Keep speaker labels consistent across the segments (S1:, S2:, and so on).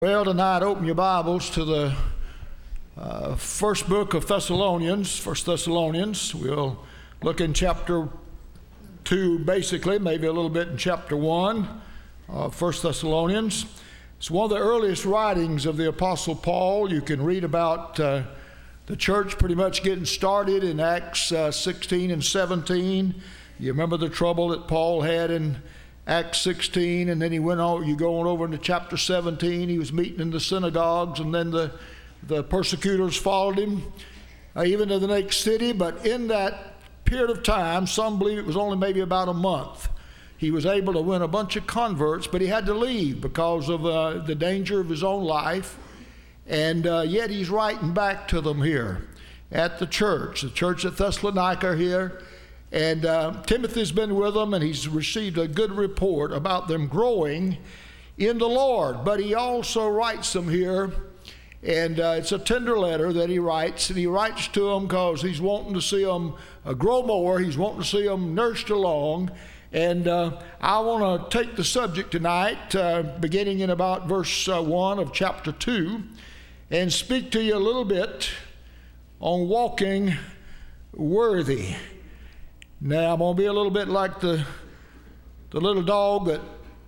S1: Well, tonight, open your Bibles to the first book of Thessalonians, 1 Thessalonians. We'll look in chapter 2, basically, maybe a little bit in chapter 1 of 1 Thessalonians. It's one of the earliest writings of the Apostle Paul. You can read about the church pretty much getting started in Acts 16 and 17. You remember the trouble that Paul had in Acts 16, and then he went on, you go on over into chapter 17, he was meeting in the synagogues, and then the persecutors followed him, even to the next city. But in that period of time, some believe it was only maybe about a month, he was able to win a bunch of converts, but he had to leave because of the danger of his own life. And yet he's writing back to them here at the church at Thessalonica here. And Timothy's been with them, and he's received a good report about them growing in the Lord. But he also writes them here, and it's a tender letter that he writes. And he writes to them because he's wanting to see them grow more. He's wanting to see them nursed along. And I want to take the subject tonight, beginning in about verse 1 of chapter 2, and speak to you a little bit on walking worthy. Now, I'm going to be a little bit like the little dog that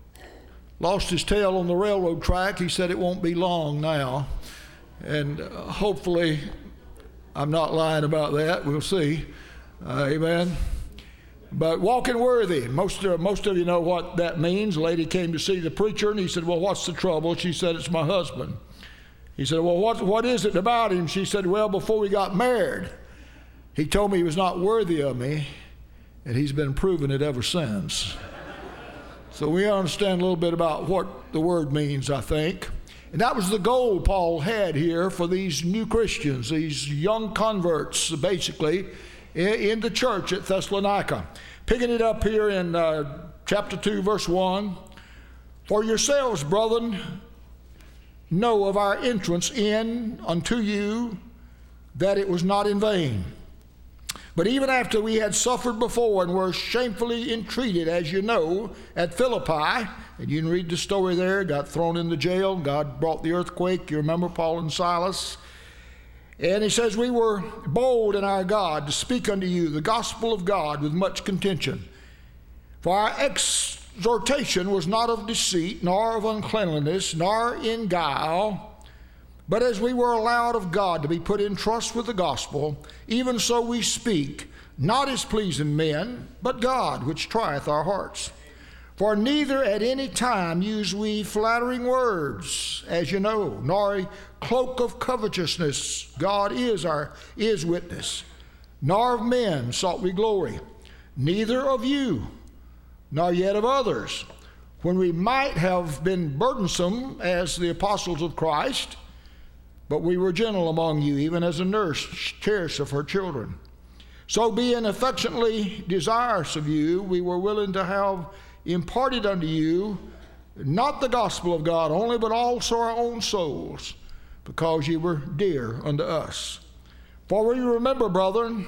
S1: lost his tail on the railroad track. He said it won't be long now. And hopefully, I'm not lying about that. We'll see. Amen. But walking worthy, most of you know what that means. A lady came to see the preacher, and he said, well, what's the trouble? She said, it's my husband. He said, well, what is it about him? She said, well, before we got married, he told me he was not worthy of me. And he's been proving it ever since. So we understand a little bit about what the word means, I think. And that was the goal Paul had here for these new Christians, these young converts, basically, in the church at Thessalonica. Picking it up here in chapter 2, verse 1. For yourselves, brethren, know of our entrance in unto you, that it was not in vain. But even after we had suffered before and were shamefully entreated, as you know, at Philippi, and you can read the story there, got thrown in the jail, God brought the earthquake, you remember Paul and Silas. And he says, we were bold in our God to speak unto you the gospel of God with much contention. For our exhortation was not of deceit, nor of uncleanliness, nor in guile, but as we were allowed of God to be put in trust with the gospel, even so we speak, not as pleasing men, but God, which trieth our hearts. For neither at any time use we flattering words, as you know, nor a cloak of covetousness, God is witness, nor of men sought we glory, neither of you, nor yet of others, when we might have been burdensome as the apostles of Christ, but we were gentle among you, even as a nurse cherisheth her children. So being affectionately desirous of you, we were willing to have imparted unto you, not the gospel of God only, but also our own souls, because ye were dear unto us. For ye remember, brethren,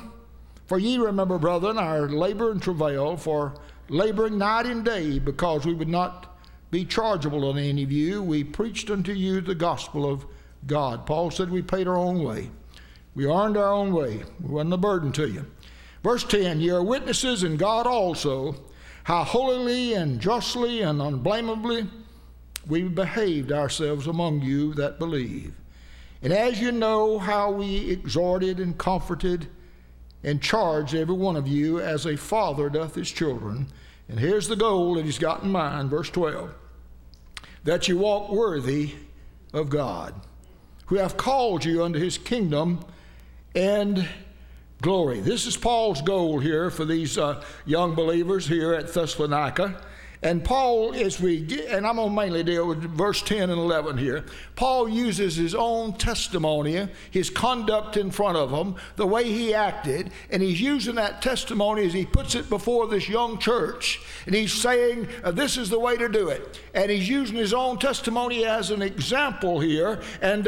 S1: our labor and travail, for laboring night and day, because we would not be chargeable on any of you, we preached unto you the gospel of God. Paul said we paid our own way. We earned our own way. We wasn't a burden to you. Verse 10, ye are witnesses, and God also, how holily and justly and unblameably we behaved ourselves among you that believe. And as you know how we exhorted and comforted and charged every one of you as a father doth his children. And here's the goal that he's got in mind, verse 12, that you walk worthy of God, who have called you unto his kingdom and glory. This is Paul's goal here for these young believers here at Thessalonica. And Paul, and I'm going to mainly deal with verse 10 and 11 here. Paul uses his own testimony, his conduct in front of them, the way he acted, and he's using that testimony as he puts it before this young church. And he's saying, this is the way to do it. And he's using his own testimony as an example here, and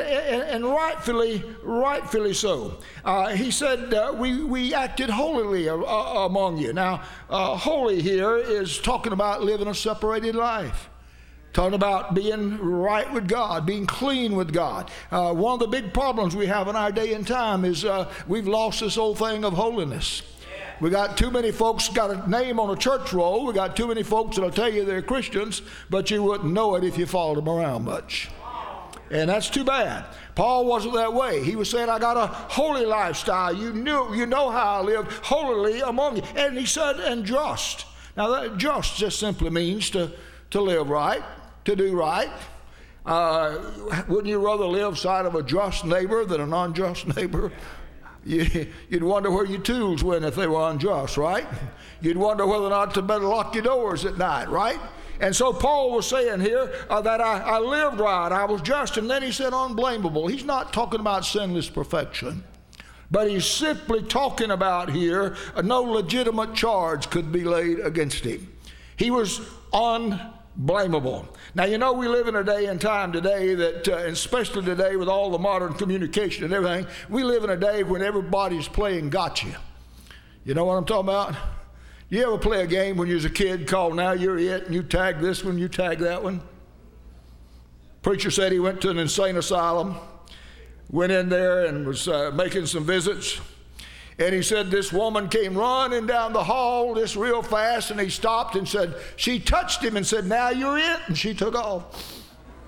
S1: rightfully so. He said, we acted holily among you. Now, holy here is talking about living a separated life. Talking about being right with God, being clean with God. One of the big problems we have in our day and time is we've lost this old thing of holiness. We got too many folks got a name on a church roll. We got too many folks that'll tell you they're Christians, but you wouldn't know it if you followed them around much. And that's too bad. Paul wasn't that way. He was saying, I got a holy lifestyle. You know how I live holily among you. And he said, and just. Now, that just simply means to live right, to do right. Wouldn't you rather live side of a just neighbor than an unjust neighbor? You'd wonder where your tools went if they were unjust, right? You'd wonder whether or not to better lock your doors at night, right? And so Paul was saying here that I lived right, I was just, and then he said unblameable. He's not talking about sinless perfection, but he's simply talking about here no legitimate charge could be laid against him. He was unblameable. Now, you know, we live in a day and time today that, especially today with all the modern communication and everything, we live in a day when everybody's playing gotcha. You know what I'm talking about? You ever play a game when you was a kid called Now You're It, and you tag this one, you tag that one? Preacher said he went to an insane asylum, went in there and was making some visits. And he said this woman came running down the hall just real fast, and he stopped and said, she touched him and said, now you're it, and she took off.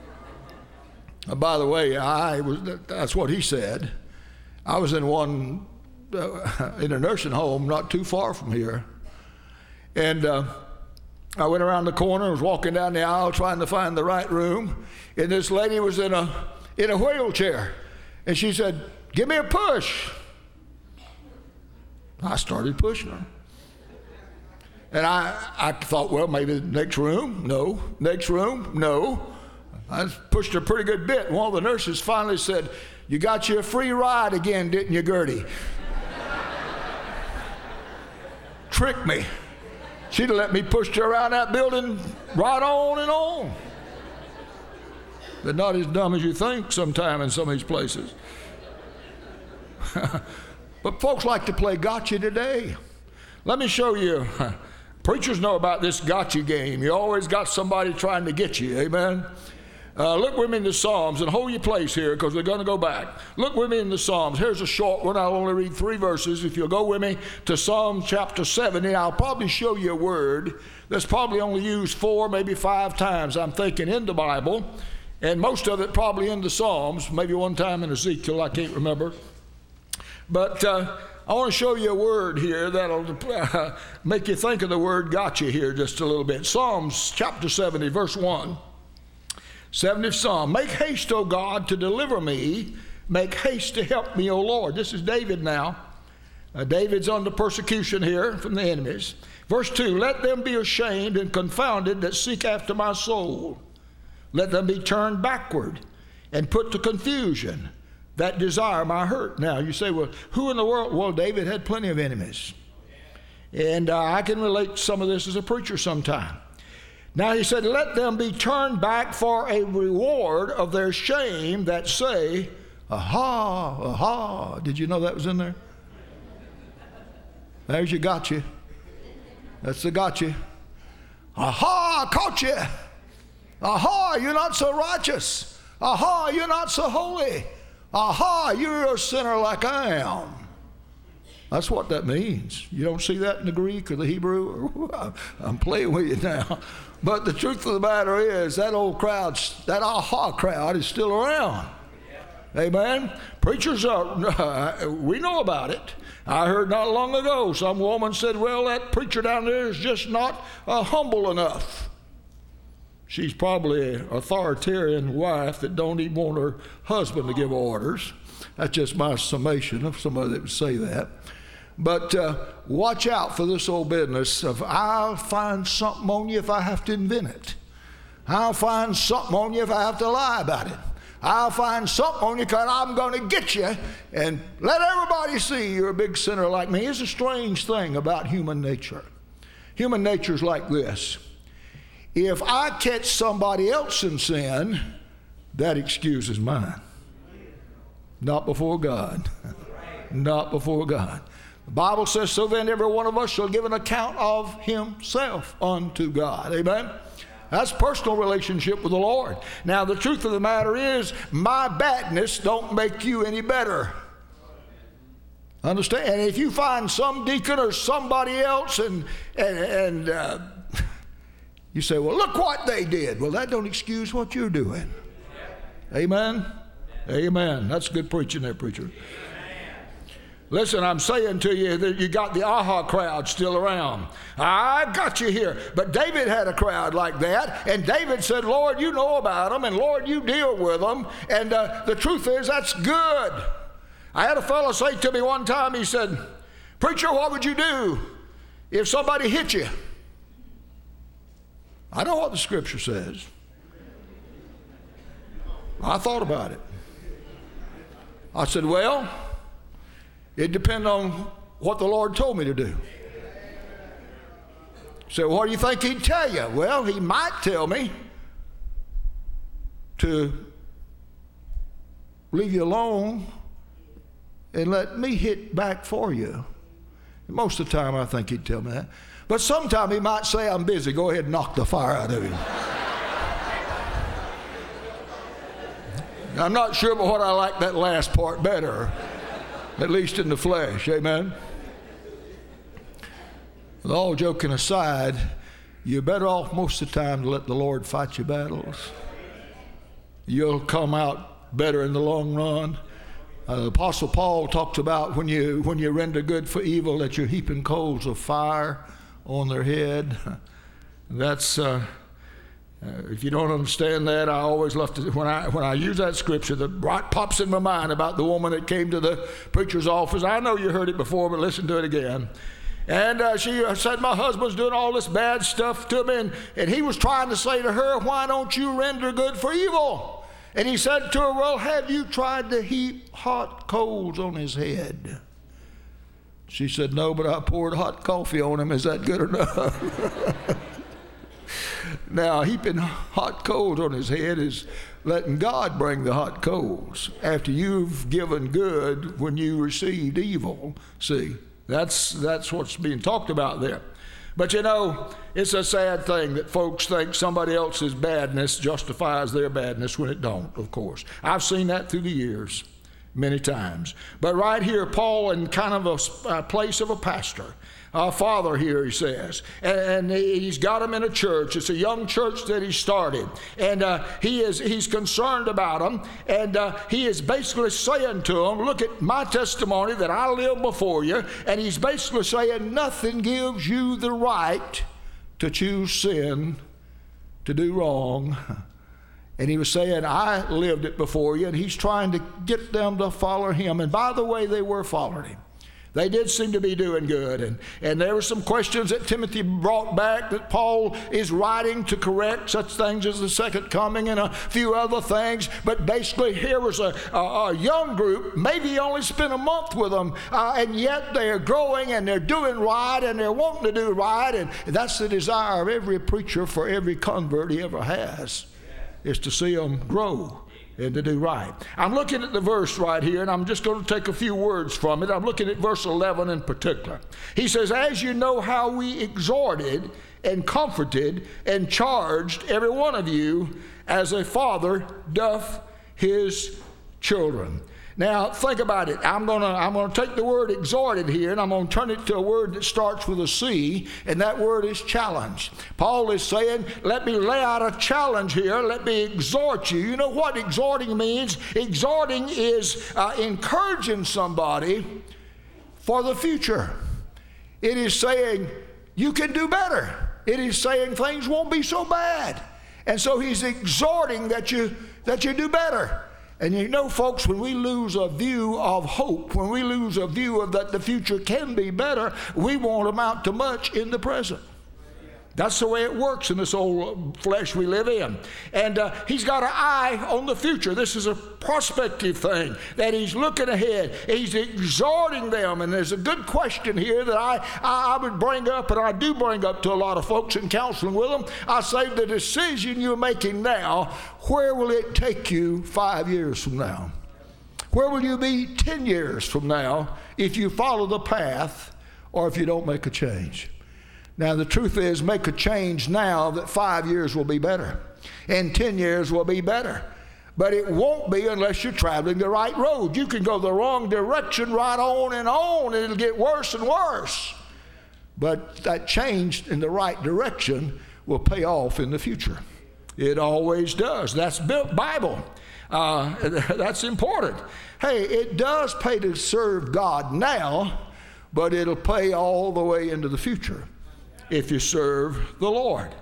S1: By the way, that's what he said. I was in one, in a nursing home not too far from here. And I went around the corner and was walking down the aisle trying to find the right room. And this lady was in a wheelchair. And she said, give me a push. I started pushing her. And I thought, well, maybe the next room, no. Next room, no. I pushed her a pretty good bit. One of the nurses finally said, you got you a free ride again, didn't you, Gertie? Tricked me. She'd have let me push her around that building right on and on. But not as dumb as you think sometime in some of these places. But folks like to play gotcha today. Let me show you. Preachers know about this gotcha game. You always got somebody trying to get you, amen? Look with me in the Psalms, and hold your place here because we're going to go back. Look with me in the Psalms. Here's a short one. I'll only read 3 verses. If you'll go with me to Psalm chapter 70, I'll probably show you a word that's probably only used 4, maybe 5 times, I'm thinking, in the Bible, and most of it probably in the Psalms, maybe one time in Ezekiel, I can't remember. But I want to show you a word here that'll make you think of the word gotcha here just a little bit. Psalms chapter 70, verse 1. 70th Psalm. Make haste, O God, to deliver me. Make haste to help me, O Lord. This is David now. David's under persecution here from the enemies. Verse 2. Let them be ashamed and confounded that seek after my soul. Let them be turned backward and put to confusion that desire my hurt. Now, you say, well, who in the world? Well, David had plenty of enemies. And I can relate some of this as a preacher sometime. Now, he said, let them be turned back for a reward of their shame that say, aha, aha. Did you know that was in there? There's your gotcha. That's the gotcha. Aha, I caught you. Aha, you're not so righteous. Aha, you're not so holy. Aha, you're a sinner like I am. That's what that means. You don't see that in the Greek or the Hebrew? I'm playing with you now. But the truth of the matter is that old crowd, that aha crowd is still around. Amen? Preachers we know about it. I heard not long ago some woman said, well, that preacher down there is just not humble enough. She's probably an authoritarian wife that don't even want her husband to give orders. That's just my summation of somebody that would say that. But watch out for this old business of I'll find something on you if I have to invent it. I'll find something on you if I have to lie about it. I'll find something on you because I'm going to get you and let everybody see you're a big sinner like me. It's a strange thing about human nature. Human nature is like this. If I catch somebody else in sin, that excuses mine. Not before God. Not before God. The Bible says, so then every one of us shall give an account of himself unto God. Amen? That's personal relationship with the Lord. Now, the truth of the matter is, my badness don't make you any better. Understand? And if you find some deacon or somebody else and you say, well, look what they did. Well, that don't excuse what you're doing. Amen? Amen. That's good preaching there, preacher. Listen, I'm saying to you that you got the aha crowd still around. I got you here. But David had a crowd like that, and David said, Lord, you know about them, and Lord, you deal with them. And the truth is, that's good. I had a fellow say to me one time, he said, preacher, what would you do if somebody hit you? I know what the scripture says. I thought about it. I said, well, it depends on what the Lord told me to do. So what do you think he'd tell you? Well, he might tell me to leave you alone and let me hit back for you. Most of the time I think he'd tell me that. But sometime he might say, I'm busy. Go ahead and knock the fire out of him. I'm not sure but what I like that last part better, at least in the flesh. Amen? With all joking aside, you're better off most of the time to let the Lord fight your battles. You'll come out better in the long run. Apostle Paul talks about when you render good for evil, that you're heaping coals of fire on their head. That's if you don't understand that, I always love to, when I use that scripture, that right pops in my mind about the woman that came to the preacher's office. I know you heard it before, but listen to it again. And she said, my husband's doing all this bad stuff to me, and he was trying to say to her, why don't you render good for evil? And he said to her, well, have you tried to heap hot coals on his head? She said, no, but I poured hot coffee on him. Is that good enough? Now, heaping hot coals on his head is letting God bring the hot coals after you've given good when you received evil. See, that's what's being talked about there. But you know, it's a sad thing that folks think somebody else's badness justifies their badness when it don't, of course. I've seen that through the years many times. But right here, Paul, in kind of a place of a pastor, a father here, he says, and he's got him in a church. It's a young church that he started, and he's concerned about them, and he is basically saying to them, look at my testimony that I live before you, and he's basically saying nothing gives you the right to choose sin, to do wrong. And he was saying, I lived it before you, and he's trying to get them to follow him. And by the way, they were following him. They did seem to be doing good. And there were some questions that Timothy brought back that Paul is writing to correct, such things as the second coming and a few other things. But basically here was a young group. Maybe he only spent a month with them, and yet they're growing and they're doing right and they're wanting to do right. And that's the desire of every preacher for every convert he ever has, is to see them grow and to do right. I'm looking at the verse right here, and I'm just going to take a few words from it. I'm looking at verse 11 in particular. He says, as you know how we exhorted and comforted and charged every one of you as a father doth his children. Now, think about it. I'm going to take the word exhorted here, and I'm going to turn it to a word that starts with a C, and that word is challenge. Paul is saying, let me lay out a challenge here. Let me exhort you. You know what exhorting means? Exhorting is encouraging somebody for the future. It is saying, you can do better. It is saying things won't be so bad. And so he's exhorting that you do better. And you know, folks, when we lose a view of hope, when we lose a view of that the future can be better, we won't amount to much in the present. That's the way it works in this old flesh we live in. And he's got an eye on the future. This is a prospective thing, that he's looking ahead. He's exhorting them. And there's a good question here that I would bring up, and I do bring up to a lot of folks in counseling with them. I say, the decision you're making now, where will it take you 5 years from now? Where will you be 10 years from now if you follow the path or if you don't make a change? Now, the truth is, make a change now that 5 years will be better, and 10 years will be better. But it won't be unless you're traveling the right road. You can go the wrong direction right on, and it'll get worse and worse. But that change in the right direction will pay off in the future. It always does. That's Bible. That's important. Hey, it does pay to serve God now, but it'll pay all the way into the future if you serve the Lord.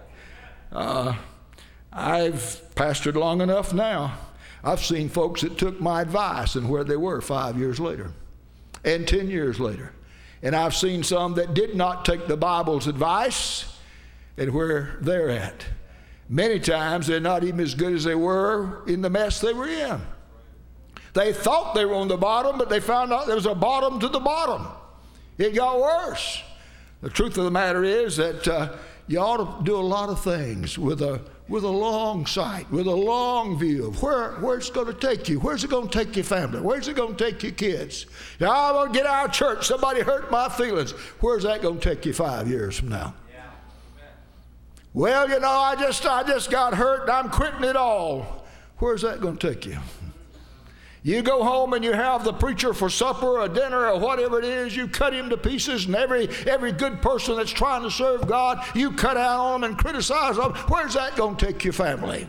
S1: I've pastored long enough now. I've seen folks that took my advice and where they were 5 years later and 10 years later. And I've seen some that did not take the Bible's advice and where they're at. Many times they're not even as good as they were in the mess they were in. They thought they were on the bottom, but they found out there was a bottom to the bottom. It got worse. The truth of the matter is that you ought to do a lot of things with a long sight, with a long view of where it's going to take you. Where's it going to take your family? Where's it going to take your kids? Now, I'm going to get out of church. Somebody hurt my feelings. Where's that going to take you 5 years from now? Yeah. Well, you know, I just got hurt and I'm quitting it all. Where's that going to take you? You go home and you have the preacher for supper or dinner or whatever it is, you cut him to pieces, and every good person that's trying to serve God, you cut out on them and criticize them. Where's that going to take your family?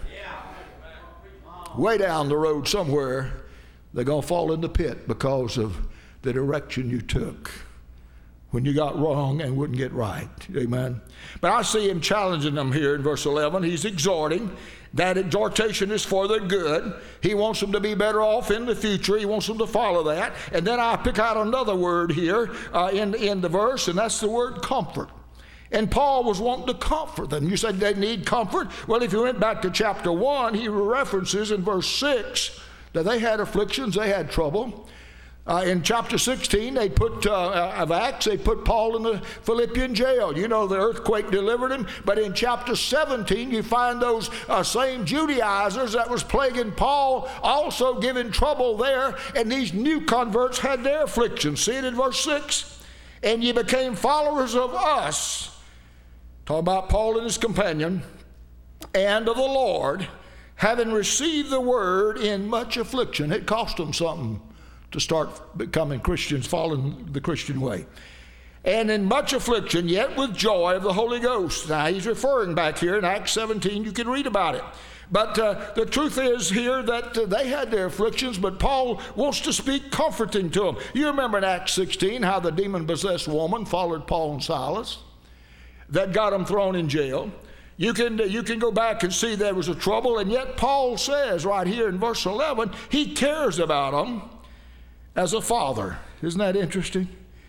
S1: Way down the road somewhere, they're going to fall in the pit because of the direction you took when you got wrong and wouldn't get right. Amen. But I see him challenging them here in verse 11. He's exhorting. That exhortation is for their good. He wants them to be better off in the future. He wants them to follow that. And then I pick out another word here in the verse, and that's the word comfort. And Paul was wanting to comfort them. You said they need comfort? Well, if you went back to chapter 1, he references in verse 6 that they had afflictions, they had trouble. In chapter 16, of Acts, they put Paul in the Philippian jail. You know, the earthquake delivered him. But in chapter 17, you find those same Judaizers that was plaguing Paul also giving trouble there. And these new converts had their afflictions. See it in verse 6? And ye became followers of us. Talk about Paul and his companion. And of the Lord, having received the word in much affliction. It cost them something to start becoming Christians, following the Christian way. And in much affliction, yet with joy of the Holy Ghost. Now, he's referring back here in Acts 17. You can read about it. But the truth is here that they had their afflictions, but Paul wants to speak comforting to them. You remember in Acts 16 how the demon-possessed woman followed Paul and Silas. That got them thrown in jail. You can go back and see there was a trouble, and yet Paul says right here in verse 11, he cares about them as a father. Isn't that interesting?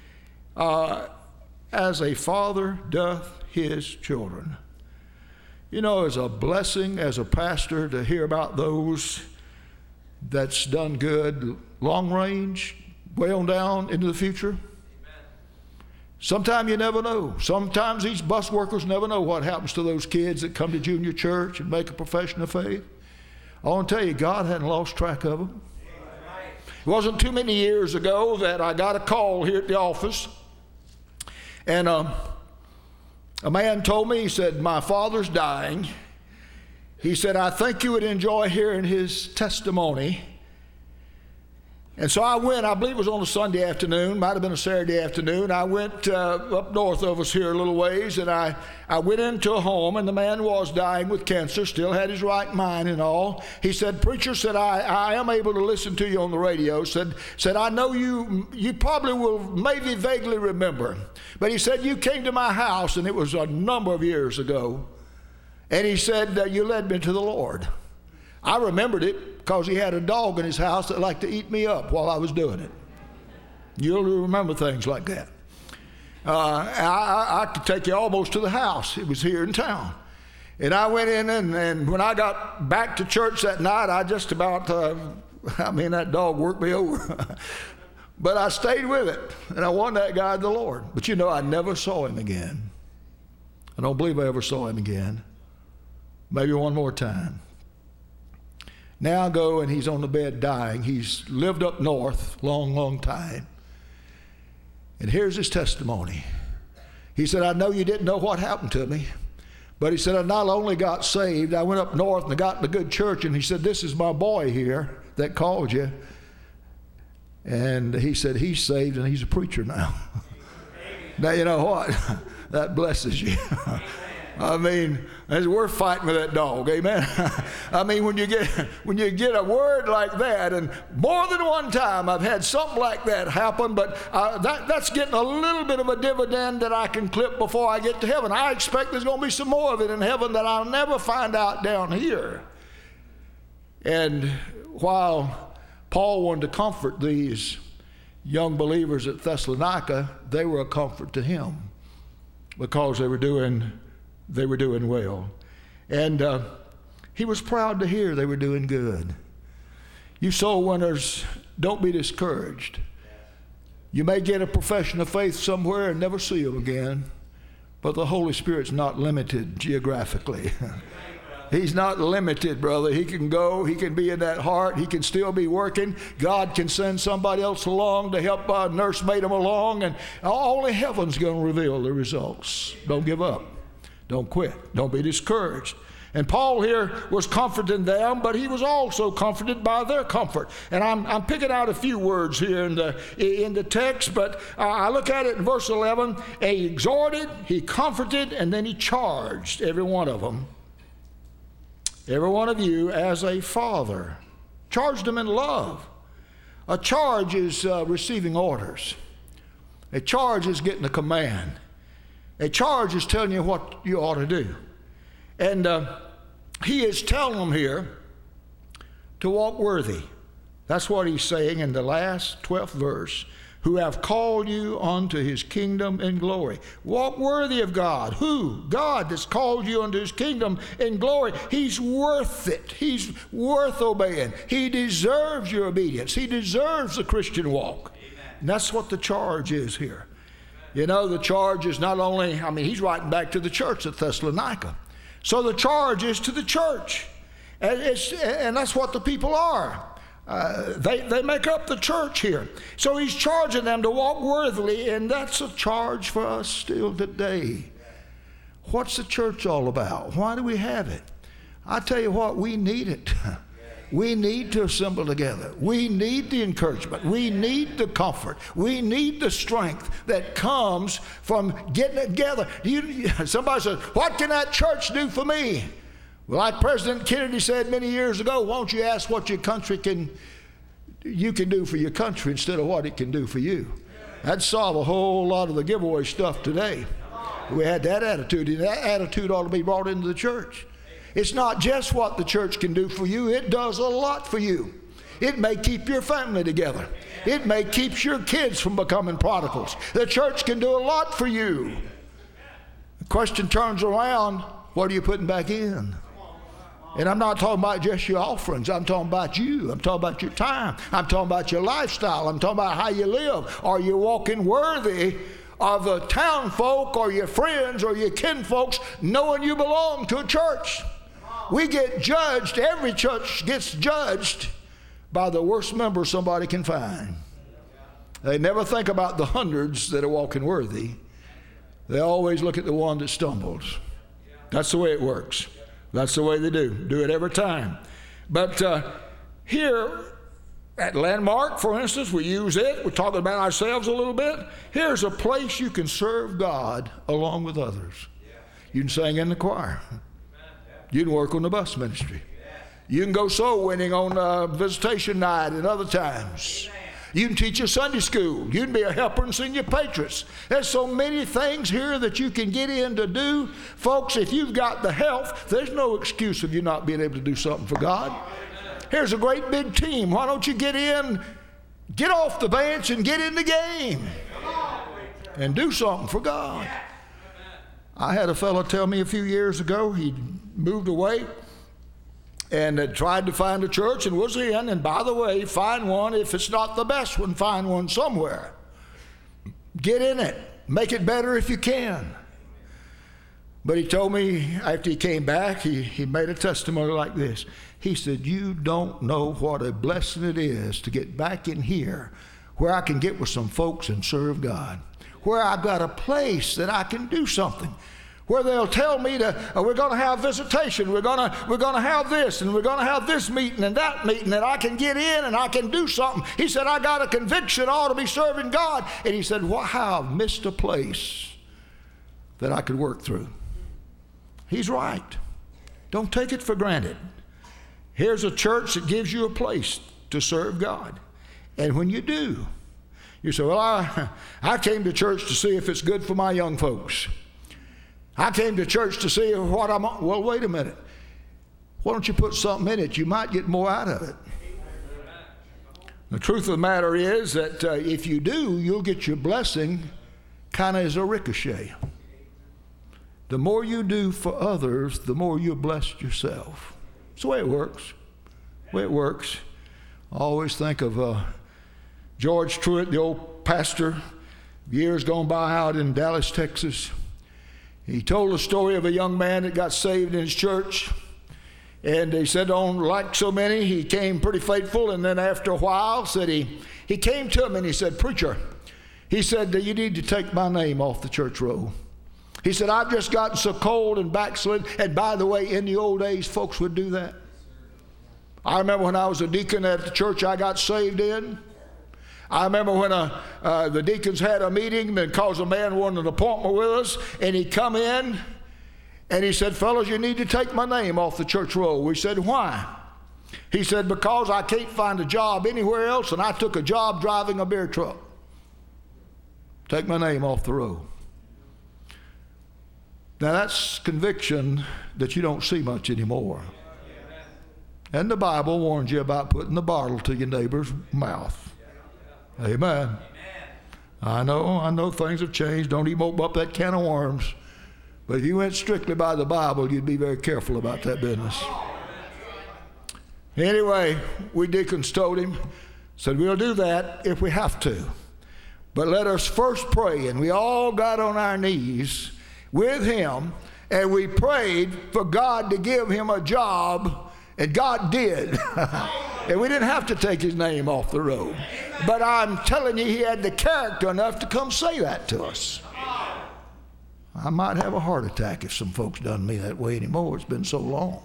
S1: As a father doth his children. You know, it's a blessing as a pastor to hear about those that's done good long range, way on down into the future. Sometimes you never know. Sometimes these bus workers never know what happens to those kids that come to junior church and make a profession of faith. I want to tell you, God hadn't lost track of them. It wasn't too many years ago that I got a call here at the office, and a man told me, he said, my father's dying. He said, I think you would enjoy hearing his testimony. And so I went, I believe it was on a Sunday afternoon, might have been a Saturday afternoon. I went up north of us here a little ways, and I went into a home, and the man was dying with cancer, still had his right mind and all. He said, preacher, said, I am able to listen to you on the radio. Said, I know you probably will maybe vaguely remember. But he said, you came to my house, and it was a number of years ago. And he said, you led me to the Lord. I remembered it because he had a dog in his house that liked to eat me up while I was doing it. You'll remember things like that. I could take you almost to the house. It was here in town. And I went in, and when I got back to church that night, I just about, that dog worked me over. But I stayed with it, and I won that guy to the Lord. But you know, I never saw him again. I don't believe I ever saw him again. Maybe one more time. Now I go, and he's on the bed dying. He's lived up north long, long time. And here's his testimony. He said, I know you didn't know what happened to me. But he said, I not only got saved, I went up north and I got in a good church. And he said, this is my boy here that called you. And he said, he's saved and he's a preacher now. Now, you know what? That blesses you. I mean, it's worth fighting with that dog, amen. I mean, when you get a word like that, and more than one time I've had something like that happen, but that's getting a little bit of a dividend that I can clip before I get to heaven. I expect there's going to be some more of it in heaven that I'll never find out down here. And while Paul wanted to comfort these young believers at Thessalonica, they were a comfort to him because they were doing well. And he was proud to hear they were doing good. You soul winners, don't be discouraged. You may get a profession of faith somewhere and never see them again, but the Holy Spirit's not limited geographically. He's not limited, brother. He can go, he can be in that heart, he can still be working. God can send somebody else along to help nursemaid him along, and only heaven's going to reveal the results. Don't give up. Don't quit. Don't be discouraged. And Paul here was comforting them, but he was also comforted by their comfort. And I'm picking out a few words here in the text, but I look at it in verse 11. He exhorted, he comforted, and then he charged every one of them. Every one of you as a father. Charged them in love. A charge is receiving orders. A charge is getting a command. A charge is telling you what you ought to do. And he is telling them here to walk worthy. That's what he's saying in the last 12th verse. Who have called you unto his kingdom in glory. Walk worthy of God. Who? God that's called you unto his kingdom in glory. He's worth it. He's worth obeying. He deserves your obedience. He deserves the Christian walk. Amen. And that's what the charge is here. You know, the charge is not only, he's writing back to the church at Thessalonica. So the charge is to the church. And that's what the people are. They make up the church here. So he's charging them to walk worthily, and that's a charge for us still today. What's the church all about? Why do we have it? I tell you what, we need it. We need to assemble together. We need the encouragement. We need the comfort. We need the strength that comes from getting together. Somebody says, what can that church do for me? Well, like President Kennedy said many years ago, won't you ask what your country you can do for your country instead of what it can do for you? That'd solve a whole lot of the giveaway stuff today. We had that attitude, and that attitude ought to be brought into the church. It's not just what the church can do for you, it does a lot for you. It may keep your family together. It may keep your kids from becoming prodigals. The church can do a lot for you. The question turns around, what are you putting back in? And I'm not talking about just your offerings. I'm talking about you. I'm talking about your time. I'm talking about your lifestyle. I'm talking about how you live. Are you walking worthy of the town folk or your friends or your kinfolks knowing you belong to a church? We get judged. Every church gets judged by the worst member somebody can find. They never think about the hundreds that are walking worthy. They always look at the one that stumbles. That's the way it works. That's the way they do it every time. But here at Landmark, for instance, we use it. We're talking about ourselves a little bit. Here's a place you can serve God along with others. You can sing in the choir. You can work on the bus ministry. You can go soul winning on visitation night and other times. You can teach a Sunday school. You can be a helper and sing your patriots. There's so many things here that you can get in to do. Folks, if you've got the health, there's no excuse of you not being able to do something for God. Here's a great big team. Why don't you get in, get off the bench and get in the game and do something for God? I had a fellow tell me a few years ago, he moved away and had tried to find a church and was in, and by the way, find one. If it's not the best one, find one somewhere. Get in it. Make it better if you can. But he told me after he came back, he made a testimony like this. He said, you don't know what a blessing it is to get back in here where I can get with some folks and serve God. where I've got a place that I can do something, where they'll tell me we're going to have visitation, we're going to have this, and we're going to have this meeting and that meeting, and I can get in and I can do something. He said, I got a conviction I ought to be serving God. And he said, well, how I've missed a place that I could work through. He's right. Don't take it for granted. Here's a church that gives you a place to serve God. And when you do, you say, well, I came to church to see if it's good for my young folks. I came to church to see what I'm on. Well, wait a minute. Why don't you put something in it? You might get more out of it. The truth of the matter is that if you do, you'll get your blessing kind of as a ricochet. The more you do for others, the more you're blessed yourself. It's the way it works. The way it works. I always think of George Truett, the old pastor, years gone by out in Dallas, Texas. He told the story of a young man that got saved in his church. And he said, like so many, he came pretty faithful. And then after a while, said he came to him and he said, preacher, he said, you need to take my name off the church roll. He said, I've just gotten so cold and backslid. And by the way, in the old days, folks would do that. I remember when I was a deacon at the church I got saved in. I remember when the deacons had a meeting because a man wanted an appointment with us, and he come in and he said, fellas, you need to take my name off the church roll. We said, why? He said, because I can't find a job anywhere else, and I took a job driving a beer truck. Take my name off the roll. Now that's conviction that you don't see much anymore. And the Bible warns you about putting the bottle to your neighbor's mouth. Amen. I know things have changed. Don't even open up that can of worms. But if you went strictly by the Bible, you'd be very careful about that business. Anyway, we deacons told him, said we'll do that if we have to. But let us first pray. And we all got on our knees with him, and we prayed for God to give him a job, and God did. And we didn't have to take his name off the road. But I'm telling you, he had the character enough to come say that to us. I might have a heart attack if some folks done me that way anymore. It's been so long.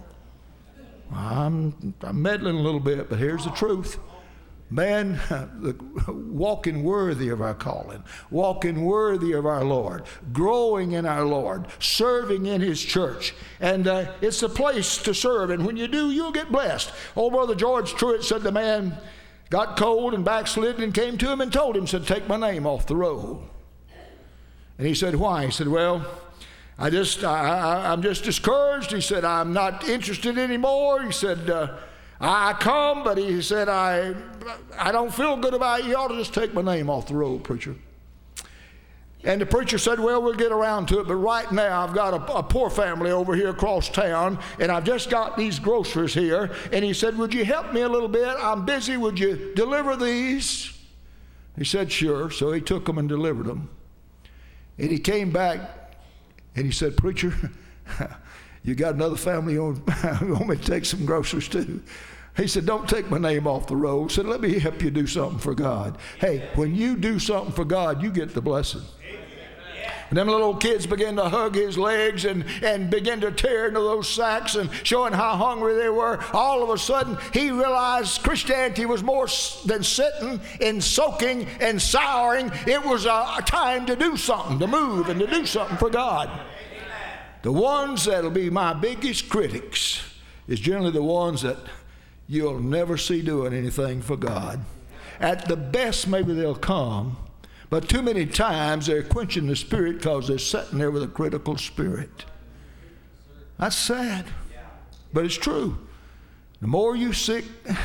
S1: I'm meddling a little bit, but here's the truth. Man, walking worthy of our calling, walking worthy of our Lord, growing in our Lord, serving in his church. And it's a place to serve. And when you do, you'll get blessed. Old Brother George Truett said the man got cold and backslid and came to him and told him, said, take my name off the roll. And he said, why? He said, well, I'm just discouraged. He said, I'm not interested anymore. He said, I come, but he said, I don't feel good about it. You ought to just take my name off the roll, preacher. And the preacher said, well, we'll get around to it, but right now I've got a poor family over here across town, and I've just got these groceries here. And he said, would you help me a little bit? I'm busy. Would you deliver these? He said, sure. So he took them and delivered them. And he came back, and he said, preacher, you got another family who want me to take some groceries too. He said, don't take my name off the roll. He said, let me help you do something for God. Hey, when you do something for God, you get the blessing. And them little kids began to hug his legs and begin to tear into those sacks and showing how hungry they were. All of a sudden, he realized Christianity was more than sitting and soaking and souring. It was a time to do something, to move and to do something for God. The ones that'll be my biggest critics is generally the ones that you'll never see doing anything for God. At the best, maybe they'll come, but too many times they're quenching the spirit because they're sitting there with a critical spirit. That's sad, but it's true. The more you sit,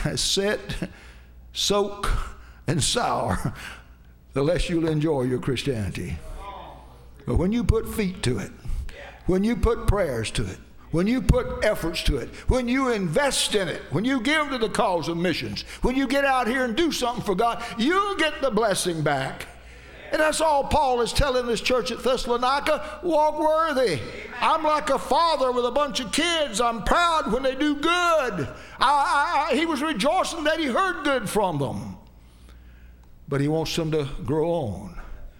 S1: soak, and sour, the less you'll enjoy your Christianity. But when you put feet to it, when you put prayers to it, when you put efforts to it, when you invest in it, when you give to the cause of missions, when you get out here and do something for God, you'll get the blessing back. And that's all Paul is telling this church at Thessalonica. Walk worthy. I'm like a father with a bunch of kids. I'm proud when they do good. He was rejoicing that he heard good from them. But he wants them to grow on.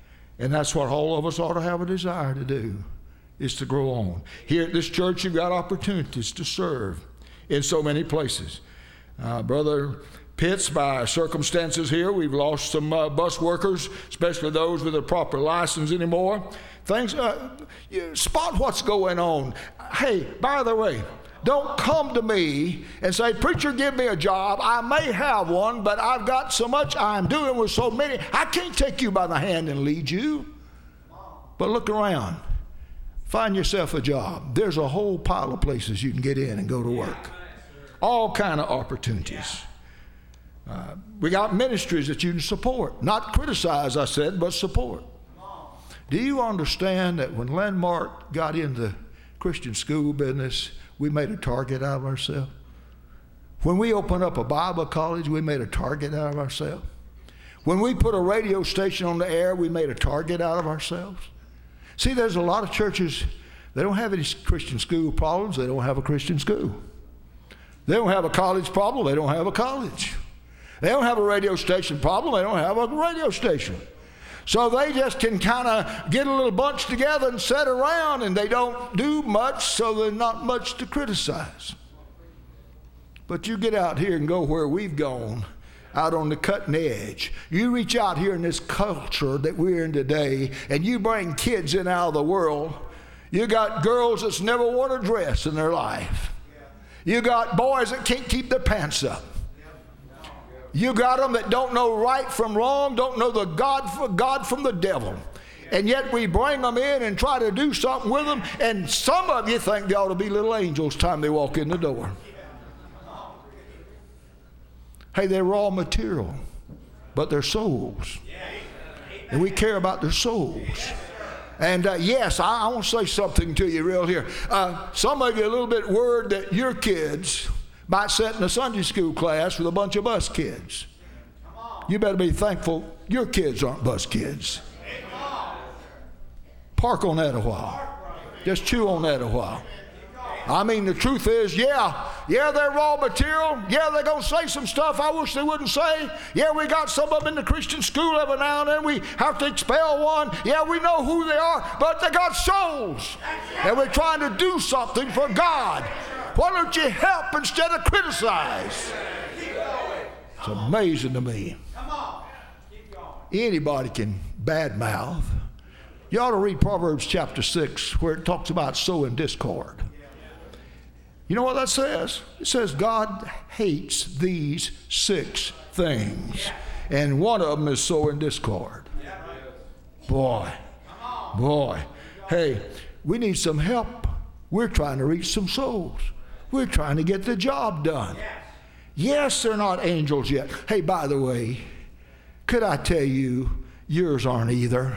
S1: And that's what all of us ought to have a desire to do, is to grow on. Here at this church, you've got opportunities to serve in so many places. Brother Pitts, by circumstances here, we've lost some bus workers, especially those with a proper license anymore. Things, spot what's going on. Hey, by the way, don't come to me and say, preacher, give me a job. I may have one, but I've got so much I'm doing with so many. I can't take you by the hand and lead you. But look around. Find yourself a job. There's a whole pile of places you can get in and go to work. All kind of opportunities. We got ministries that you can support. Not criticize, I said, but support. Do you understand that when Landmark got into Christian school business, we made a target out of ourselves? When we opened up a Bible college, we made a target out of ourselves. When we put a radio station on the air, we made a target out of ourselves. See, there's a lot of churches, they don't have any Christian school problems. They don't have a Christian school. They don't have a college problem. They don't have a college. They don't have a radio station problem. They don't have a radio station. So they just can kind of get a little bunch together and sit around, and they don't do much, so there's not much to criticize. But you get out here and go where we've gone, out on the cutting edge. You reach out here in this culture that we're in today, and you bring kids in out of the world. You got girls that's never worn a dress in their life. You got boys that can't keep their pants up. You got them that don't know right from wrong, don't know the God from the devil. And yet we bring them in and try to do something with them, and some of you think they ought to be little angels time they walk in the door. Hey, they're raw material, but they're souls. And we care about their souls. And yes, I want to say something to you real here. Some of you a little bit worried that your kids might sit in a Sunday school class with a bunch of bus kids. You better be thankful your kids aren't bus kids. Park on that a while. Just chew on that a while. I mean, the truth is, yeah, they're raw material. Yeah, they're going to say some stuff I wish they wouldn't say. Yeah, we got some of them in the Christian school every now and then. We have to expel one. Yeah, we know who they are, but they got souls. And we're trying to do something for God. Why don't you help instead of criticize? It's amazing to me. Anybody can badmouth. You ought to read Proverbs chapter 6 where it talks about sowing discord. You know what that says? It says God hates these 6 things. And one of them is sowing discord. Boy. Hey, we need some help. We're trying to reach some souls. We're trying to get the job done. Yes, they're not angels yet. Hey, by the way, could I tell you, yours aren't either.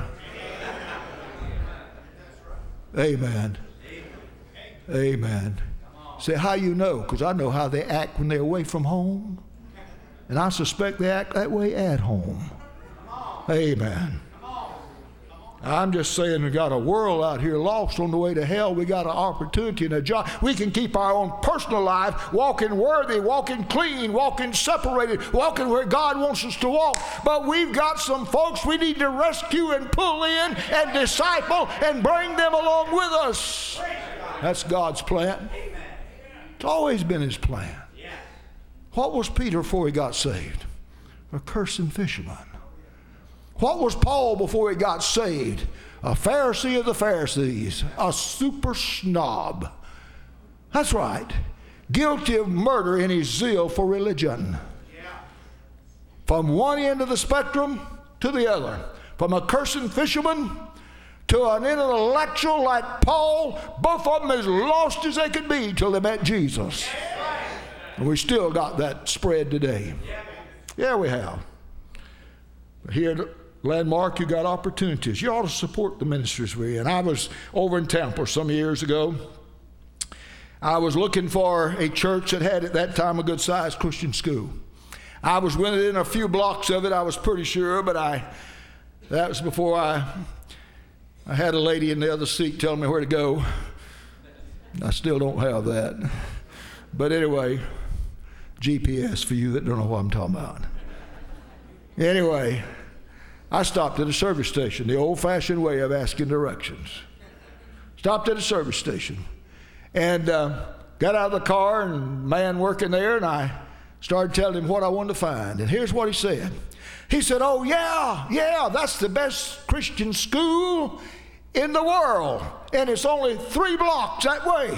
S1: Amen. Amen. Say, how you know? Because I know how they act when they're away from home. And I suspect they act that way at home. Amen. I'm just saying we got a world out here lost on the way to hell. We got an opportunity and a job. We can keep our own personal life walking worthy, walking clean, walking separated, walking where God wants us to walk. But we've got some folks we need to rescue and pull in and disciple and bring them along with us. That's God's plan. It's always been His plan. What was Peter before he got saved? A cursing fisherman. What was Paul before he got saved? A Pharisee of the Pharisees, a super snob. That's right. Guilty of murder in his zeal for religion. From one end of the spectrum to the other. From a cursing fisherman to an intellectual like Paul, both of them as lost as they could be till they met Jesus. And we still got that spread today. Yeah, we have. Here at Landmark, you got opportunities. You ought to support the ministries we're in. I was over in Tampa some years ago. I was looking for a church that had at that time a good-sized Christian school. I was within a few blocks of it, I was pretty sure, but that was before I had a lady in the other seat telling me where to go. I still don't have that. But anyway, GPS for you that don't know what I'm talking about. Anyway, I stopped at a service station, the old-fashioned way of asking directions. Stopped at a service station and got out of the car, and man working there, and I started telling him what I wanted to find. And here's what he said. He said, "Oh, yeah, that's the best Christian school in the world, and it's only 3 blocks that way."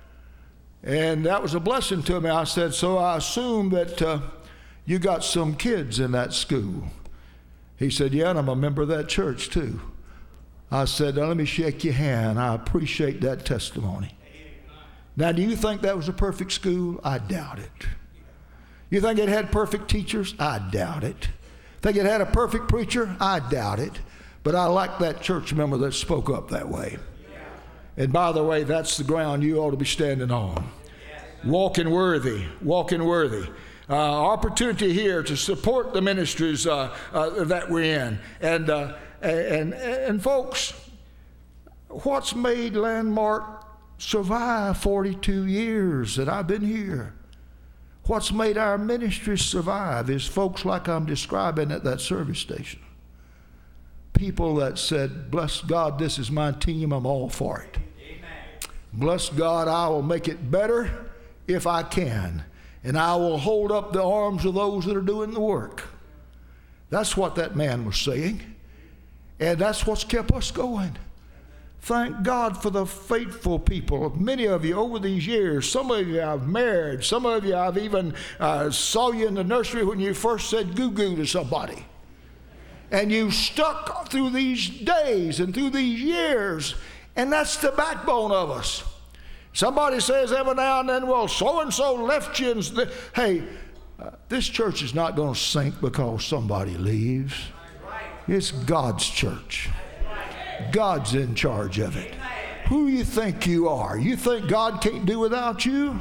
S1: And that was a blessing to me. I said, "So I assume that you got some kids in that school." He said, "Yeah, and I'm a member of that church too." I said, "Now let me shake your hand. I appreciate that testimony." Now, do you think that was a perfect school? I doubt it. You think it had perfect teachers? I doubt it. Think it had a perfect preacher? I doubt it. But I like that church member that spoke up that way. And by the way, that's the ground you ought to be standing on. Walking worthy, walking worthy. Opportunity here to support the ministries that we're in. And folks, what's made Landmark survive 42 years that I've been here? What's made our ministry survive is folks like I'm describing at that service station. People that said, "Bless God, this is my team, I'm all for it. Amen. Bless God, I will make it better if I can. And I will hold up the arms of those that are doing the work." That's what that man was saying. And that's what's kept us going. Thank God for the faithful people. Many of you over these years, some of you I've married, some of you I've even saw you in the nursery when you first said goo-goo to somebody. And you stuck through these days and through these years, and that's the backbone of us. Somebody says every now and then, "Well, so-and-so left you." Hey, this church is not going to sink because somebody leaves. It's God's church. God's in charge of it. Who do you think you are? You think God can't do without you?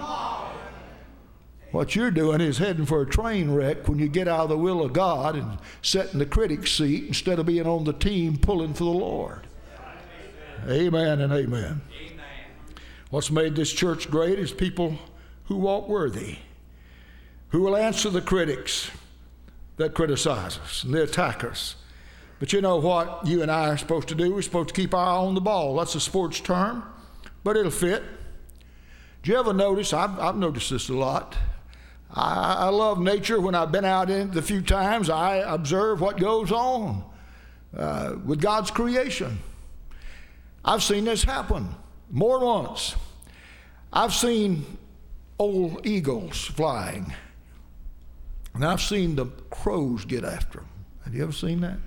S1: What you're doing is heading for a train wreck when you get out of the will of God and sit in the critic's seat instead of being on the team pulling for the Lord. Amen and amen. What's made this church great is people who walk worthy, who will answer the critics that criticize us and they attack us. But you know what you and I are supposed to do? We're supposed to keep our eye on the ball. That's a sports term, but it'll fit. Do you ever notice? I've noticed this a lot. I love nature. When I've been out in it a few times, I observe what goes on with God's creation. I've seen this happen more than once. I've seen old eagles flying, and I've seen the crows get after them. Have you ever seen that?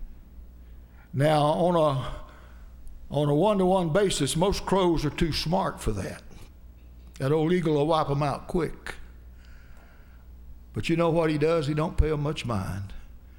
S1: Now, on a one-to-one basis, most crows are too smart for that. That old eagle will wipe them out quick. But you know what he does? He don't pay them much mind.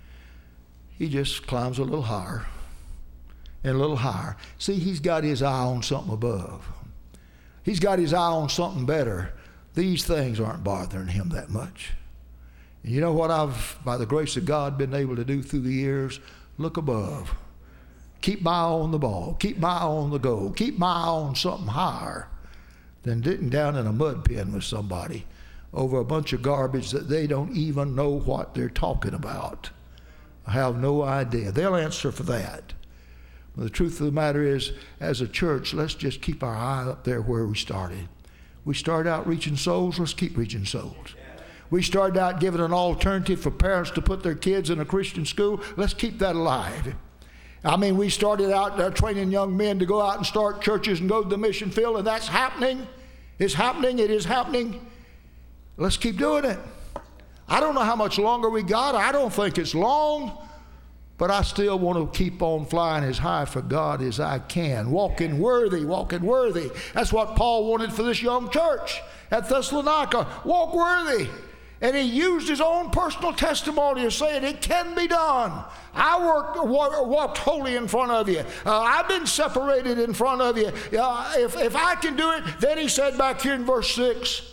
S1: He just climbs a little higher and a little higher. See, he's got his eye on something above. He's got his eye on something better. These things aren't bothering him that much. And you know what I've, by the grace of God, been able to do through the years? Look above. Keep my eye on the ball. Keep my eye on the goal. Keep my eye on something higher than sitting down in a mud pen with somebody over a bunch of garbage that they don't even know what they're talking about. I have no idea. They'll answer for that. But the truth of the matter is, as a church, let's just keep our eye up there where we started. We started out reaching souls. Let's keep reaching souls. We started out giving an alternative for parents to put their kids in a Christian school. Let's keep that alive. I mean, we started out training young men to go out and start churches and go to the mission field, and that's happening. It's happening. It is happening. Let's keep doing it. I don't know how much longer we got. I don't think it's long, but I still want to keep on flying as high for God as I can. Walking worthy, walking worthy. That's what Paul wanted for this young church at Thessalonica. Walk worthy. And he used his own personal testimony of saying it can be done. I walked holy in front of you. I've been separated in front of you. If I can do it, then he said back here in verse 6,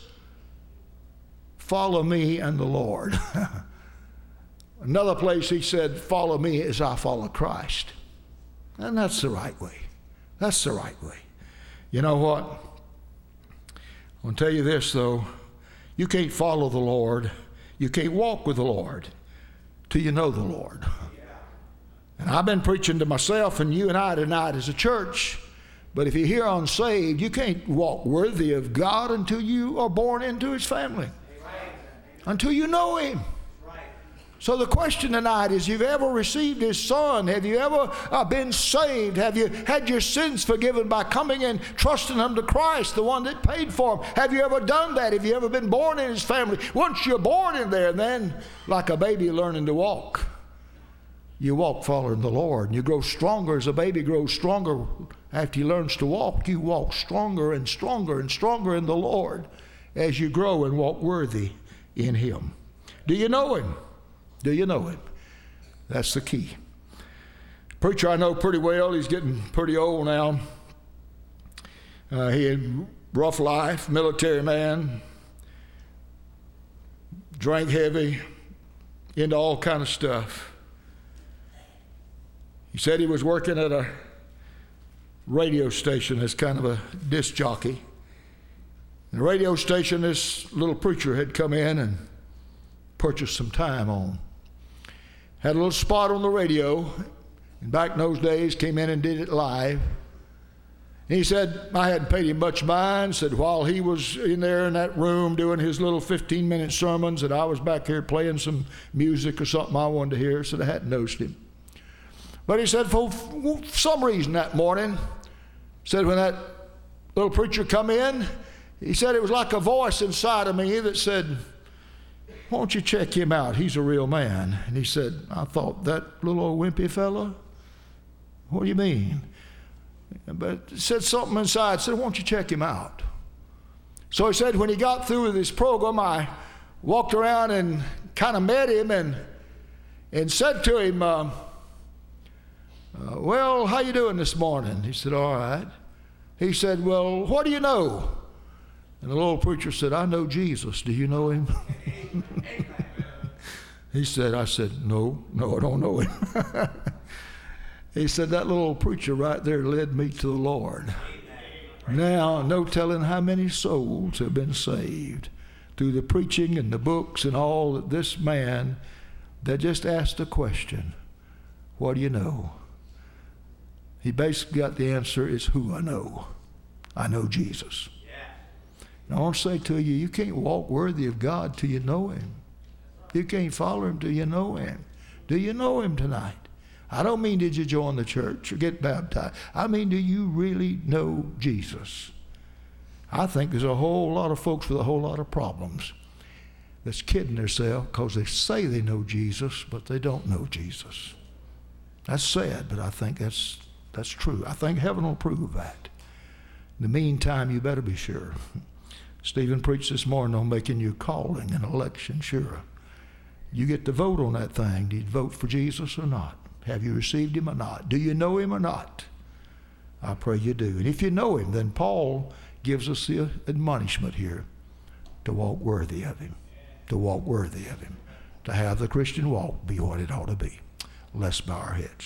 S1: follow me and the Lord. Another place he said, follow me as I follow Christ. And that's the right way. That's the right way. You know what? I'm going to tell you this, though. You can't follow the Lord. You can't walk with the Lord till you know the Lord. And I've been preaching to myself and you and I tonight as a church, but if you're here unsaved, you can't walk worthy of God until you are born into His family, until you know Him. So the question tonight is, have you ever received His Son? Have you ever been saved? Have you had your sins forgiven by coming and trusting Him to Christ, the one that paid for them? Have you ever done that? Have you ever been born in His family? Once you're born in there, then like a baby learning to walk, you walk following the Lord. And you grow stronger as a baby grows stronger. After he learns to walk, you walk stronger and stronger and stronger in the Lord as you grow and walk worthy in Him. Do you know Him? Do you know Him? That's the key. Preacher I know pretty well. He's getting pretty old now. He had rough life, military man, drank heavy, into all kind of stuff. He said he was working at a radio station as kind of a disc jockey. In the radio station, this little preacher had come in and purchased some time on. Had a little spot on the radio, and back in those days came in and did it live. And he said, I hadn't paid him much mind, said while he was in there in that room doing his little 15-minute sermons, that I was back here playing some music or something I wanted to hear, said I hadn't noticed him. But he said for some reason that morning, said when that little preacher come in, he said it was like a voice inside of me that said, why don't you check him out? He's a real man. And he said, I thought, that little old wimpy fella? What do you mean? But it said something inside, said, why don't you check him out? So he said when he got through with his program, I walked around and kind of met him and said to him, well, how you doing this morning? He said, all right. He said, well, what do you know? And the little preacher said, I know Jesus. Do you know Him? I said, no, I don't know Him. He said, that little preacher right there led me to the Lord. Now, no telling how many souls have been saved through the preaching and the books and all that this man that just asked a question, what do you know? He basically got the answer, it's who I know. I know Jesus. And I want to say to you, you can't walk worthy of God till you know Him. You can't follow Him till you know Him. Do you know Him tonight? I don't mean did you join the church or get baptized. I mean, do you really know Jesus? I think there's a whole lot of folks with a whole lot of problems that's kidding themselves because they say they know Jesus, but they don't know Jesus. That's sad, but I think that's true. I think heaven will prove that. In the meantime, you better be sure. Stephen preached this morning on making your calling and election sure. You get to vote on that thing. Do you vote for Jesus or not? Have you received Him or not? Do you know Him or not? I pray you do. And if you know Him, then Paul gives us the admonishment here to walk worthy of Him, to walk worthy of Him, to have the Christian walk be what it ought to be. Let's bow our heads.